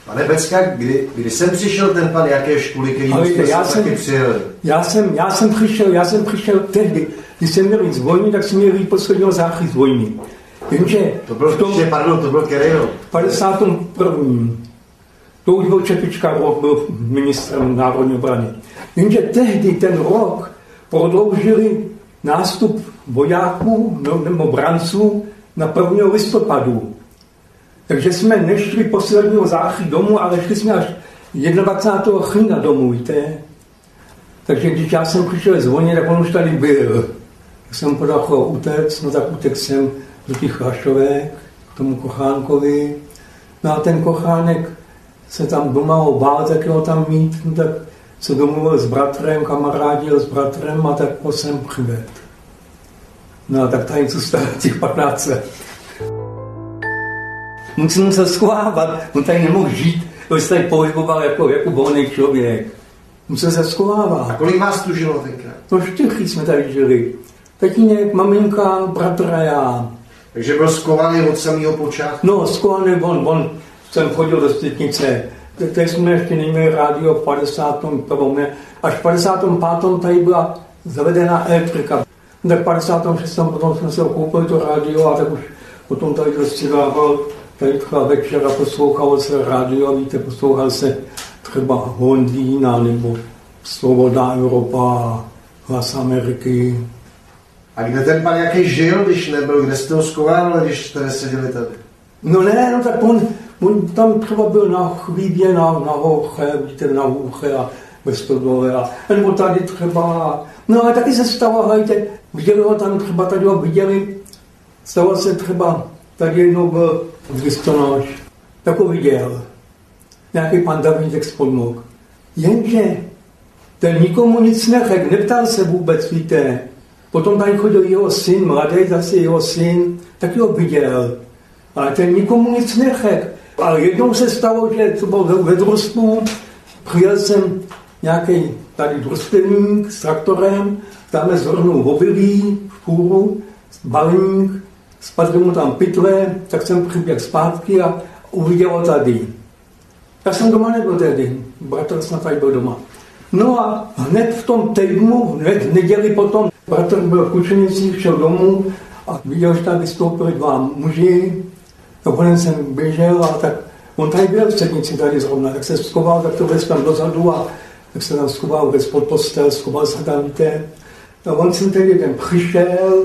Pane Pecka, kdy, kdy jsem přišel ten pan Jakéš, kvůli kterým jste já se jsem, taky přijeli? Já jsem, já jsem přišel, já jsem přišel tehdy, když jsem měl jít z vojny, tak jsem měl jít posledního záchy z vojny. Jenže to byl, tom, ještě, pardon, to byl který rok? V padesátém prvním To už byl Čepička, rok byl ministrem národní obrany. Jenže tehdy ten rok prodloužili nástup vojáků nebo branců na prvního listopadu. Takže jsme nešli posledního záchy domů, ale šli jsme až dvacátého prvního října domů, víte. Takže když já jsem přišel zvonit, tak on už tady byl. Tak jsem podal utéct, no tak utek jsem do těch Chlašovek, k tomu Kochánkovi. No a ten Kochánek se tam doma obál, tak ho tam mít, no tak se domluvil s bratrem, kamarádil s bratrem a tak ho sem přived. No a tak tady co stalo těch patnáct let. Musím se schovávat, on tady nemohl žít, on se tady pohyboval jako, jako volný člověk. Musel se schovávat. A kolik vás tu žilo tenkrát? No čtyři jsme tady žili. Tatínek, maminka, bratr a já. Takže byl skovaný od samého počátku? No, skovaný, on, on jsem chodil do Světnice. Teď jsme ještě neměli rádio v padesátém prvním Až v padesátém pátém tady byla zavedená elektrika. Tak v padesátém šestém potom jsme se koupili to rádio a tak už potom tady dostřivával tady třeba večer a poslouchal se rádio a víte, poslouchal se třeba Londýna nebo Svobodná Evropa, Hlas Ameriky. A kde ten pan jaký žil, když nebyl? Kde jste ho skovávali, když jste seděli tady? No ne, no tak on, on tam třeba byl na chlíbě, na, na hoře, víte, na hůře a ve stodole a nebo tady třeba. No ale taky se stalo, hejte, viděli ho tam, třeba tady ho viděli, stalo se třeba, tady jednou byl listonoš, tak ho viděl. Nějaký pan Davídek z Podmok. Jenže ten nikomu nic neřekl, neptal se vůbec, víte. Potom tady chodil jeho syn, mladý zase jeho syn, tak ho viděl. Ale ten nikomu nic neřekl. Ale jednou se stalo, že to bylo ve družstvu, přijel jsem nějaký tady družstevník s traktorem, tam zhrnul obilí v fůru, balík, spadl mu tam pytle, tak jsem přiběhl zpátky a uviděl ho tady. Já jsem doma nebyl tehdy, bratr snad tady byl doma. No a hned v tom týdnu, hned v neděli potom, bratr byl v Kučenicích, šel domů a viděl, že tam vystoupili dva muži. Dokonce jsem běžel a tak on tady byl v Střednici tady zrovna, tak se schoval, tak to byl tam dozadu a tak se tam schoval bez pod postel, schoval se tam, víte. A on jsem tedy ten přišel,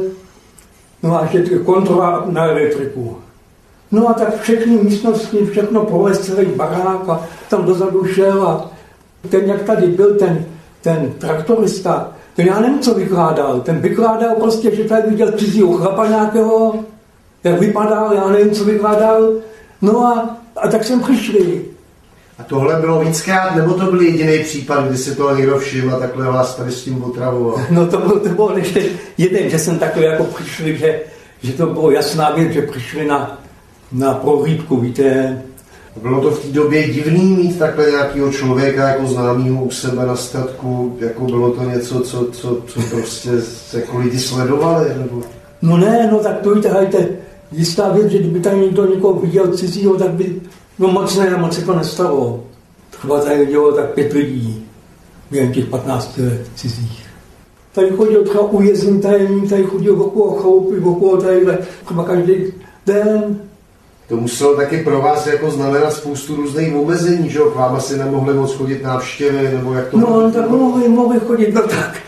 no a že kontrola na elektriku. No a tak všechny místnosti, všechno provést celý barák a tam dozadu šel a ten, jak tady byl ten, ten traktorista, ten já nevím, co vykládal. Ten vykládal prostě, že tady viděl cizího chlapa nějakého, jak vypadal, já nevím, co vykládal. No a, a tak jsem přišli. A tohle bylo víckrát, nebo to byl jediný případ, kdy si toho někdo všiml a takhle vás tady s tím otravoval? No to bylo, to bylo než jeden, že jsem takhle jako přišli, že, že to bylo jasná věc, že přišli na, na prohlídku, víte. Bylo to v té době divný mít takhle nějakého člověka jako známýho u sebe na statku, jako bylo to něco, co, co, co prostě jako lidi sledovali, nebo? No ne, no tak to víte, hejte, jistá věc, že kdyby tady někdo někoho viděl cizího, tak by, no moc ne, moc se to nestalo. Třeba tady vidělo tak pět lidí, během těch patnácti let cizích. Tady chodil třeba ujezdní tajemník, tady chodil okolo chaloupy, okolo tadyhle, třeba každý den. To muselo taky pro vás jako znamenat spoustu různých omezení, že jo? K vám asi nemohli moc chodit návštěvy, nebo jak to... No, tak mohli, mohli chodit, no tak.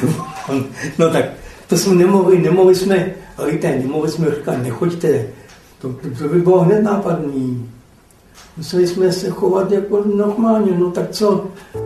No tak, to jsme nemohli, nemohli jsme, ale nemohli jsme říkat, nechoďte. To, to by bylo hned nápadný. Museli jsme se chovat jako normálně, no tak co?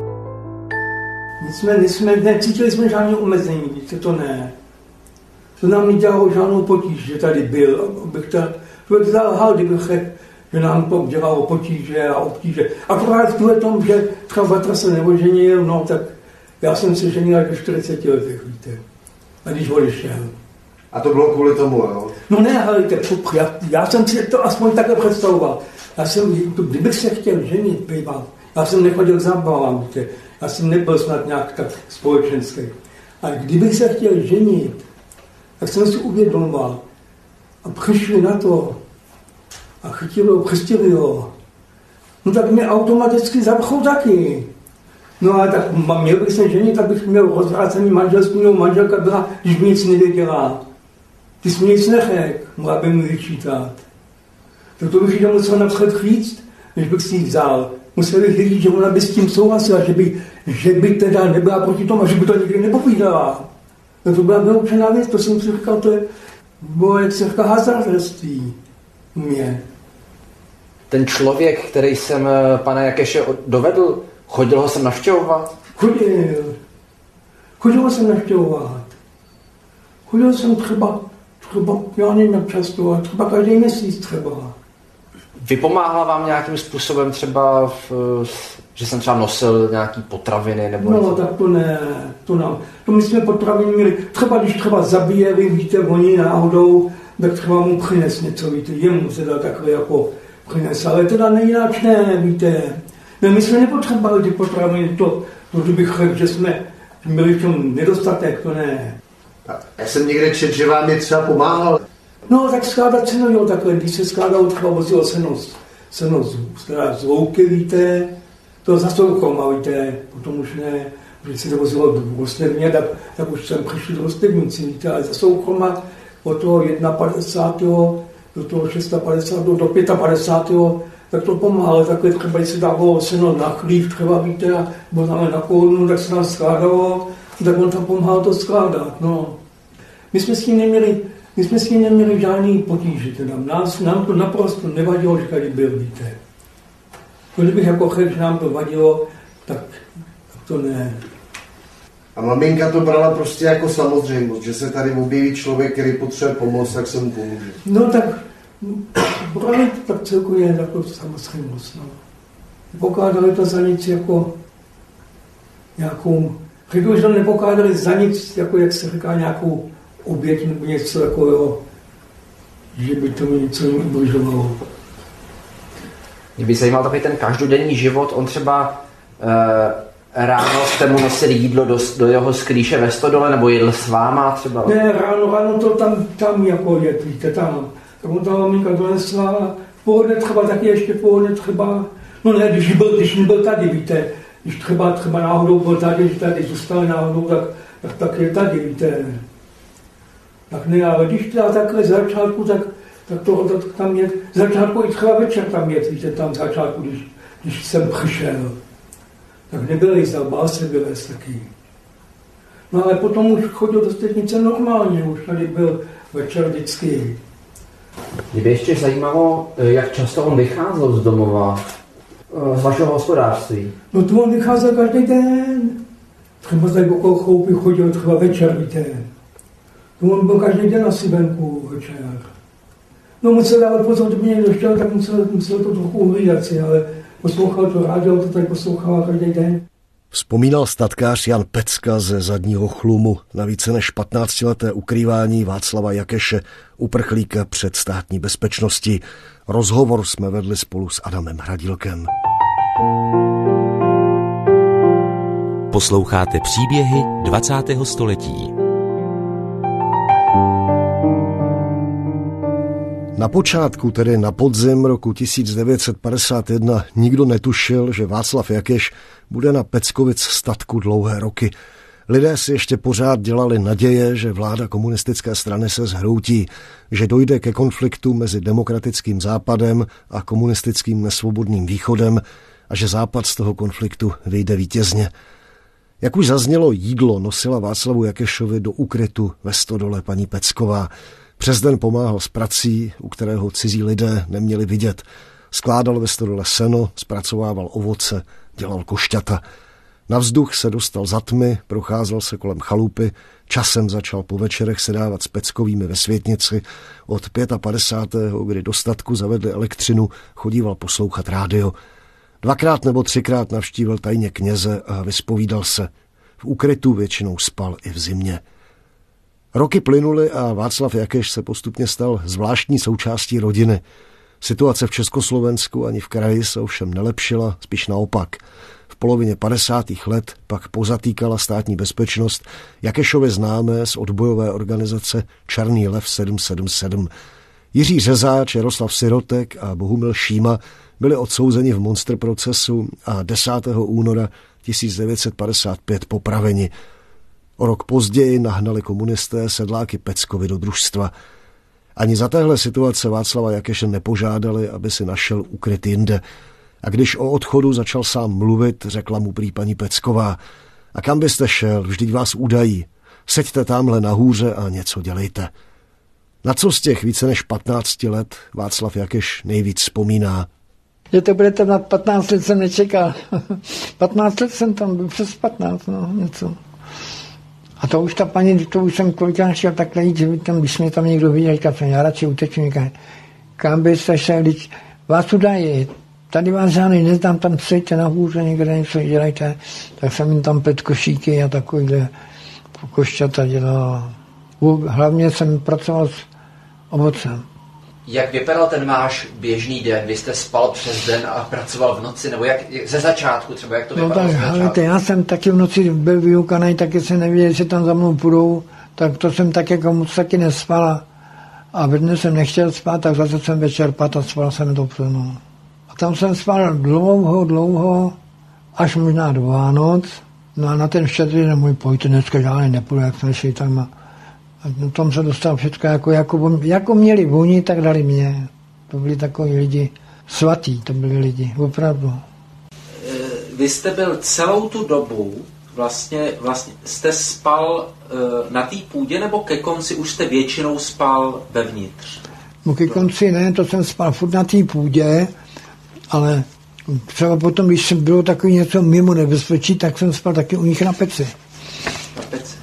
Nic jsme, nic jsme, necítili jsme žádné omezení, víte, to ne. To nám nedělalo žádnou potíž, že tady byl, abych to... Člověk zalhal, kdybych řekl, že nám to dělalo potíže a obtíže. Akorát v tuhle tom, že třeba bratr se neoženil, no tak já jsem se ženil až do čtyřiceti letech, víte. A když odešel. A to bylo kvůli tomu, jo? No ne, helejte, já, já jsem si to aspoň takhle představoval. Já jsem, kdybych se chtěl ženit, býval, já jsem nechodil k zábavám, víte. Já jsem nebyl snad nějak tak společenský. A kdybych se chtěl ženit, tak jsem si uvědomoval, a přišli na to a chytili ho, křestili ho. no tak mě automaticky zapchou taky. No a tak měl bych se ženit, tak bych měl rozvrácený manželství, no manželka byla, když mi nic nevěděla. Ty jsi mě nic nechek, mohla by mi vyčítat. Tak to bych jí musel napřed říct, než bych si ji vzal. Musel bych říct, že ona by s tím souhlasila, že by, že by teda nebyla proti tomu a že by to nikdy nepovídala. No to byla vyloučená věc, to jsem si říkal, to je, bylo, jak se říká, hazardství mě. Ten člověk, který jsem pana Jakeše dovedl, chodil ho sem navštěvovat? Chodil. Chodil jsem navštěvovat. Chodil jsem třeba, třeba, já nevím jak často, třeba každý měsíc třeba. Vypomáhal vám nějakým způsobem třeba, v, že jsem třeba nosil nějaký potraviny nebo no, něco? No tak to ne, to nám. To my jsme potraviny měli, třeba když třeba zabíjeli, víte, oni náhodou, tak třeba mu přines něco, víte, jemu se dá takhle jako přines, ale teda nejináč ne, víte. No, my jsme nepotřebovali ty potraviny, to, to bych řekl, že jsme měli v tom nedostatek, to ne. Já jsem někde četl, že vám je třeba pomáhal. No, tak skládat seno, jo, takhle, když se skládalo, třeba vozilo seno, seno z, z louky, víte, to za soukroma, víte, potom už ne, když se to vozilo do Rostevně, tak, tak už jsem přišli do Rostevnici, víte, ale za soukroma od toho padesátého prvního do toho padesátého šestého do padesátého pátého tak to pomáhalo, takhle třeba, když se dávalo seno na chlív, třeba, víte, a bylo tam na kounu, tak se nám skládalo, tak on tam pomáhal to skládat, no. My jsme s tím neměli, my jsme s tím neměli žádný potíže, teda nás, nám to naprosto nevadilo, že tady byl, víte. Kdybych jako řekl, že nám to vadilo, tak, tak to ne. A maminka to brala prostě jako samozřejmost, že se tady objeví člověk, který potřebuje pomoc, tak se mu pomůže. No tak, brali to tak celkově jako samozřejmost, no. Pokládali to za nic jako nějakou, řekl, že to nepokládali za nic, jako jak se říká, nějakou oběť nebo něco takového, že by to něco ubližovalo. Mě by zajímal takový ten každodenní život, on třeba e, ráno jste mu nosili jídlo do, do jeho sklíše ve stodole, nebo jedl s váma třeba? Ne, ráno, ráno to tam, tam jako jet, víte, tam. Tak on ta maminka donesla, pohodně třeba taky ještě pohodně třeba, no ne, když byl, když byl tady, víte, když třeba, třeba náhodou byl tady, když tady zůstal náhodou, tak, tak, tak je tady, víte. Tak ne, ale když teda takhle z začátku, tak, tak to, to tam je, z začátku i třeba večer tam je, víte, tam z začátku, když, když jsem přišel, tak nebyl jízdal, bál se vylez taky. No ale potom už chodil do Stepnice normálně, už tady byl večer vždycky. Mě by ještě zajímalo, jak často on vycházel z domova, z vašeho hospodářství. No to on vycházel každý den. Třeba tady okolo choupy chodil třeba večer, víte. To on byl každý den asi venku večer. No musel dávat pozor, kdyby někdo chtěl, tak musel, musel to trochu uhlídat si, ale poslouchal to rádio, to tady poslouchal každý den. Vzpomínal statkář Jan Pecka ze Zadního Chlumu na více než patnáctileté ukrývání Václava Jakeše, uprchlíka před státní bezpečností. Rozhovor jsme vedli spolu s Adamem Hradilkem. Posloucháte příběhy dvacátého století. Na počátku, tedy na podzim roku tisíc devět set padesát jedna, nikdo netušil, že Václav Jakeš bude na Peckovic statku dlouhé roky. Lidé si ještě pořád dělali naděje, že vláda komunistické strany se zhroutí, že dojde ke konfliktu mezi demokratickým západem a komunistickým nesvobodným východem a že západ z toho konfliktu vyjde vítězně. Jak už zaznělo, jídlo nosila Václavu Jakešovi do ukrytu ve stodole paní Pecková. Přes den pomáhal s prací, u kterého cizí lidé neměli vidět. Skládal ve stodole seno, zpracovával ovoce, dělal košťata. Na vzduch se dostal za tmy, procházel se kolem chalupy, časem začal po večerech sedávat s Peckovými ve Světnici. Od padesátého pátého kdy do statku zavedli elektřinu, chodíval poslouchat rádio. Dvakrát nebo třikrát navštívil tajně kněze a vyspovídal se. V ukrytu většinou spal i v zimě. Roky plynuly a Václav Jakeš se postupně stal zvláštní součástí rodiny. Situace v Československu ani v kraji se ovšem nelepšila, spíš naopak. V polovině padesátých let pak pozatýkala státní bezpečnost Jakešově známé z odbojové organizace Černý lev sedm sedm sedm. Jiří Řezáč, Jaroslav Sirotek a Bohumil Šíma byli odsouzeni v Monster procesu a desátého února tisíc devět set padesát pět popraveni. O rok později nahnali komunisté sedláky Peckovi do družstva. Ani za téhle situace Václava Jakeše nepožádali, aby si našel ukryt jinde. A když o odchodu začal sám mluvit, řekla mu prý paní Pecková: a kam byste šel, vždyť vás udají. Seďte tamhle nahůře a něco dělejte. Na co z těch více než patnácti let Václav Jakeš nejvíc vzpomíná? Že to budete na patnáct let, jsem nečekal. patnáct let jsem tam byl, přes patnáct, no, něco. A to už ta paní, to už jsem kolikrát šel takhle jít, že by tam, když mě tam někdo viděl, říkal jsem, já radši uteču někam. Kam byste šel, když vás udají, tady vás žádný neznám, tam přijďte nahůře, někde něco dělejte. Tak jsem jim tam pět košíky a takovýhle košťata dělal. Hlavně jsem pracoval s ovocem. Jak vypadal ten váš běžný den? Vy jste spal přes den a pracoval v noci? Nebo jak ze začátku třeba, jak to vypadalo? No tak, hlavně, já jsem taky v noci byl vyukaný, taky jsem nevěděl, jestli tam za mnou půjdou, tak to jsem tak jako moc taky nespal. A ve dne jsem nechtěl spát, tak zase jsem večer pat a spal jsem to no. A tam jsem spal dlouho, dlouho, až možná do Vánoc. No a na ten Štědrý den můj pojďte, dneska žádný nepůjde, jak jsme šli tam. A tam se dostal všechno, jako, jako, jako měli vůni, tak dali mě. To byli takoví lidi svatí, to byli lidi, opravdu. Vy jste byl celou tu dobu, vlastně, vlastně jste spal e, na té půdě, nebo ke konci už jste většinou spal vevnitř? No ke konci ne, to jsem spal furt na té půdě, ale třeba potom, když bylo takový něco mimo nebezpečí, tak jsem spal taky u nich na peci. Na peci.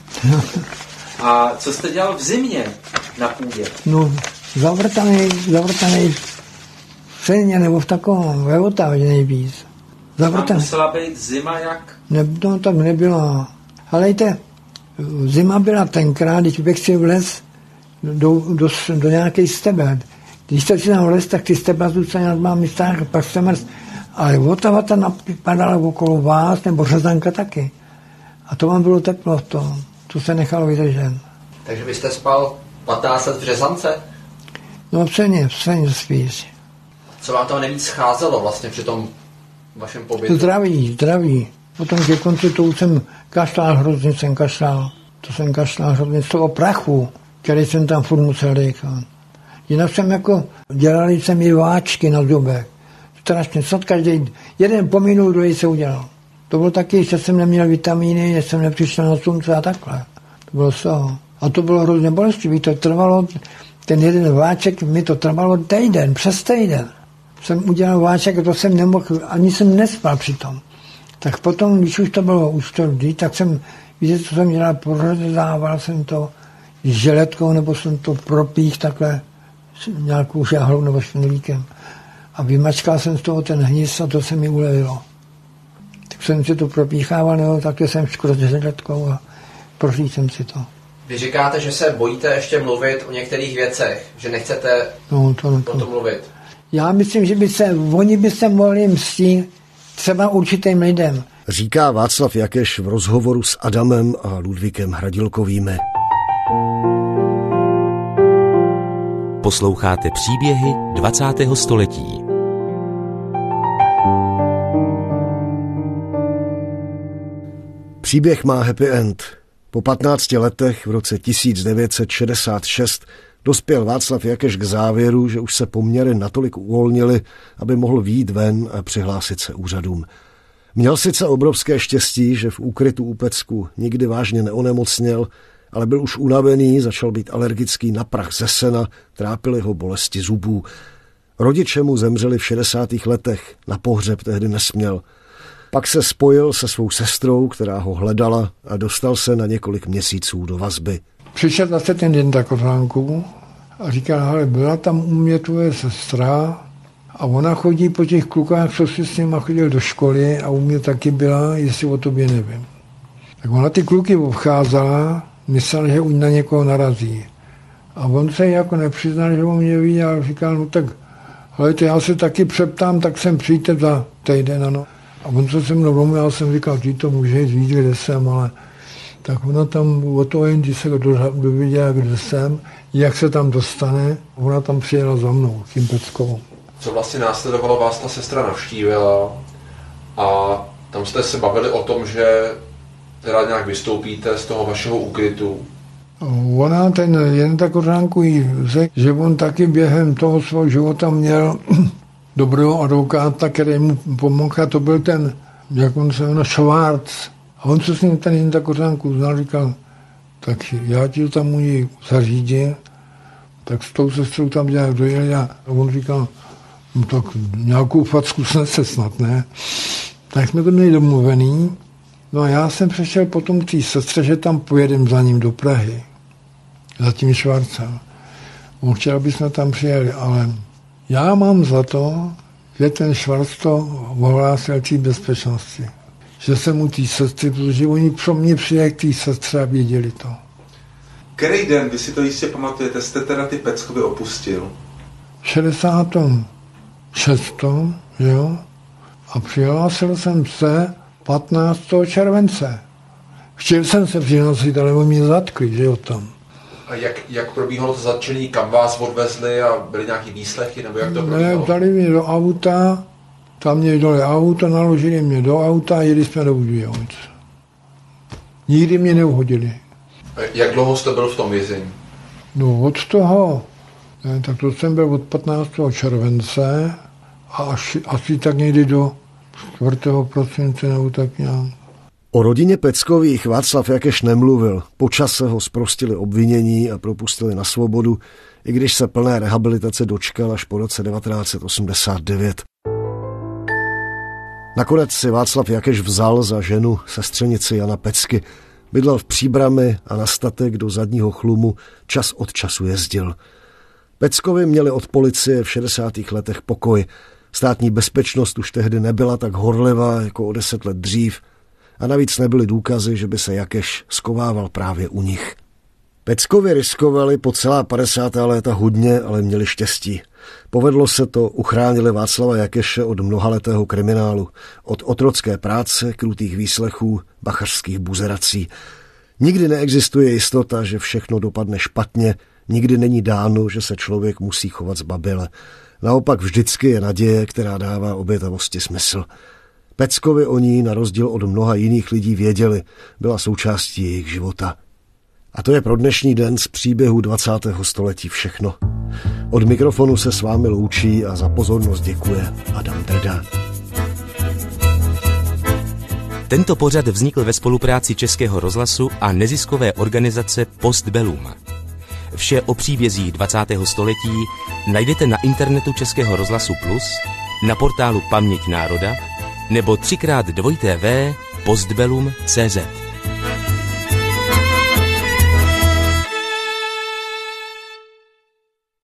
A co jste dělal v zimě na půdě? No, zavrtaný, zavrtaný v ceně nebo v takovém, ve Otávě nejvíc. Zavrtaný. Musela být zima jak? Ne, no, tak nebyla. Ale jte, zima byla tenkrát, když bych si vlez do, do, do nějaké stebe. Když jste si tam vlez, tak ty steba zůstaly na dva místách, pak jste mrz. Ale Otava tam napadala okolo vás, nebo Řezanka taky. A to vám bylo teplo, to, to se nechalo vydržet. Takže vy jste spal patnáct let v Řezance? No v Seně, v Seně spíš. Co vám tam nejvíc scházelo vlastně při tom vašem pobytu? Zdraví, zdraví. Potom ke konci to už jsem kašlal hrozně, jsem kašlal. To jsem kašlal hrozně z toho prachu, který jsem tam furt musel dýchat. Jinak jsem jako, dělali jsem i váčky na zubech. Strašně, snad každý, jeden pominul, druhý se udělal. To bylo taky, že jsem neměl vitamíny, že jsem nepřišel na slunce a takhle. To bylo z toho. A to bylo hrozně bolestivé, to trvalo, ten jeden váček, mi to trvalo týden, přes týden. Jsem udělal váček a to jsem nemohl, ani jsem nespal přitom. Tak potom, když už to bylo, už to vždy, tak jsem, víte, co jsem dělal, pořezával jsem to s želetkou, nebo jsem to propích takhle nějakou žáhlou nebo špinlíkem. A vymačkal jsem z toho ten hnis a to se mi ulevilo. Tak jsem si to propíchával, nebo také jsem škroč želetkou a prošli jsem si to. Vy říkáte, že se bojíte ještě mluvit o některých věcech, že nechcete no, to, o tom mluvit. Já myslím, že by se, oni by se mohli mstít třeba určitým lidem. Říká Václav Jakeš v rozhovoru s Adamem a Ludvíkem Hradilkovými. Posloucháte příběhy dvacátého století. Příběh má happy end. Po patnácti letech v roce tisíc devět set šedesát šest dospěl Václav Jakeš k závěru, že už se poměry natolik uvolnily, aby mohl vyjít ven a přihlásit se úřadům. Měl sice obrovské štěstí, že v úkrytu u Pecku nikdy vážně neonemocněl, ale byl už unavený, začal být alergický na prach ze sena, trápily ho bolesti zubů. Rodiče mu zemřeli v šedesátých letech, na pohřeb tehdy nesměl. Pak se spojil se svou sestrou, která ho hledala a dostal se na několik měsíců do vazby. Přišel zase ten den do Kořánku a říkal, hele, byla tam u mě tvoje sestra a ona chodí po těch klukách, co si s nima chodil do školy a u mě taky byla, jestli o tobě nevím. Tak ona ty kluky obcházela, myslel, že už na někoho narazí. A on se jako nepřiznal, že o mě ví, ale říkal, no tak, hejte, já se taky přeptám, tak jsem přijďte za týden, ano. A on se se mnou domluvil, já jsem říkal, ty to může jít víc, kde jsem, ale tak ona tam o to jen, když se dověděla, kde jsem, jak se tam dostane, ona tam přijela za mnou, tím Peckovou. co vlastně následovalo, vás ta sestra navštívila a tam jste se bavili o tom, že teda nějak vystoupíte z toho vašeho úkrytu. Ona, ten Jenda Kořánku jí řekl, že on taky během toho svého života měl dobrého advokáta, který mu pomohl, a to byl ten, jak on se jmenuje, Schwarz. A on se s ním ten Jenda Kořánku znal, říkal, tak já ti to tam u něj zařídím, tak s tou sestrou tam nějak dojeli a on říkal, no tak nějakou facku snese snad, ne? Tak jsme to měli domluvený. No a já jsem přešel potom k té sestře, že tam pojedem za ním do Prahy. Za tím Švarcem. On chtěl, aby jsme tam přijeli, ale já mám za to, že ten Švarc to ohlásil té bezpečnosti. Že jsem u té sestry, protože oni pro mě přijeli k té sestře a věděli to. Který den, vy si to jistě pamatujete, jste teda ty Peckovy opustil? V šedesátém šestém jo, a přihlásil jsem se patnáctého července. Chtěl jsem se přihlásit, ale oni mě zatkli, že jo, tam. A jak, jak probíhalo to zatčení, kam vás odvezli a byly nějaký výslechy, nebo jak to probíhalo? Ne, dali mě do auta, tam mě dali auto, naložili mě do auta a jeli jsme do Budějovic. Nikdy mě neuhodili. A jak dlouho jste byl v tom vězení? No od toho, ne, tak to jsem byl od patnáctého července a až, asi tak někdy do čtvrtého prosince nebo tak nějak. O rodině Peckových Václav Jakeš nemluvil. Po čase ho zprostili obvinění a propustili na svobodu, i když se plné rehabilitace dočkal až po roce devatenáct set osmdesát devět. Nakonec si Václav Jakeš vzal za ženu sestřenici Jana Pecky. Bydlel v Příbrami a na statek do Zadního Chlumu čas od času jezdil. Peckovi měli od policie v šedesátých letech pokoj. Státní bezpečnost už tehdy nebyla tak horlivá jako o deset let dřív a navíc nebyly důkazy, že by se Jakeš skovával právě u nich. Peckovi riskovali po celá padesátá léta hodně, ale měli štěstí. Povedlo se to, uchránili Václava Jakeše od mnohaletého kriminálu, od otrocké práce, krutých výslechů, bachařských buzerací. Nikdy neexistuje jistota, že všechno dopadne špatně, nikdy není dáno, že se člověk musí chovat zbaběle. Naopak vždycky je naděje, která dává obětavosti smysl. Peckovi o ní, na rozdíl od mnoha jiných lidí, věděli, byla součástí jejich života. A to je pro dnešní den z příběhu dvacátého století všechno. Od mikrofonu se s vámi loučí a za pozornost děkuje Adam Drda. Tento pořad vznikl ve spolupráci Českého rozhlasu a neziskové organizace Postbellum. Vše o příbězích dvacátého století najdete na internetu Českého rozhlasu Plus, na portálu Paměť národa nebo třikrát dvojité v postbellum tečka cé zet.